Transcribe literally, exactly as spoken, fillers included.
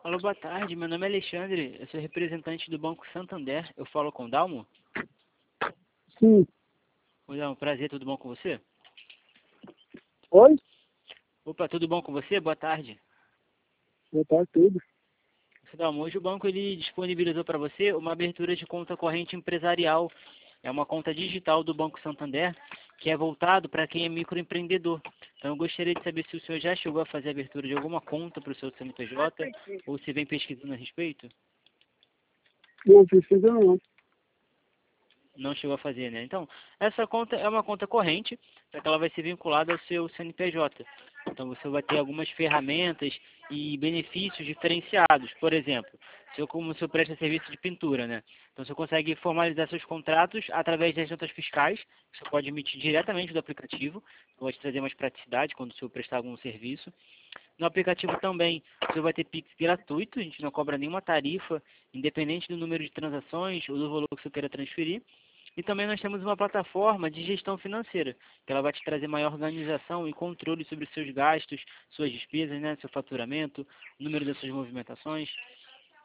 Alô, boa tarde. Meu nome é Alexandre. Eu sou representante do Banco Santander. Eu falo com o Dalmo? Sim. Oi, Dalmo. Prazer. Tudo bom com você? Oi? Opa, tudo bom com você? Boa tarde. Boa tarde, tudo. Seu Dalmo, hoje o banco ele disponibilizou para você uma abertura de conta corrente empresarial. É uma conta digital do Banco Santander que é voltado para quem é microempreendedor. Então eu gostaria de saber se o senhor já chegou a fazer a abertura de alguma conta para o seu C N P J ou se vem pesquisando a respeito. Não precisa não. Não chegou a fazer, né? Então, essa conta é uma conta corrente, só que ela vai ser vinculada ao seu C N P J. Então, você vai ter algumas ferramentas e benefícios diferenciados. Por exemplo, se eu, como o senhor presta serviço de pintura, né? Então, você consegue formalizar seus contratos através das notas fiscais, que você pode emitir diretamente do aplicativo, pode trazer mais praticidade quando o senhor prestar algum serviço. No aplicativo também, você vai ter Pix gratuito, a gente não cobra nenhuma tarifa, independente do número de transações ou do valor que você queira transferir. E também nós temos uma plataforma de gestão financeira, que ela vai te trazer maior organização e controle sobre os seus gastos, suas despesas, né, seu faturamento, o número das suas movimentações.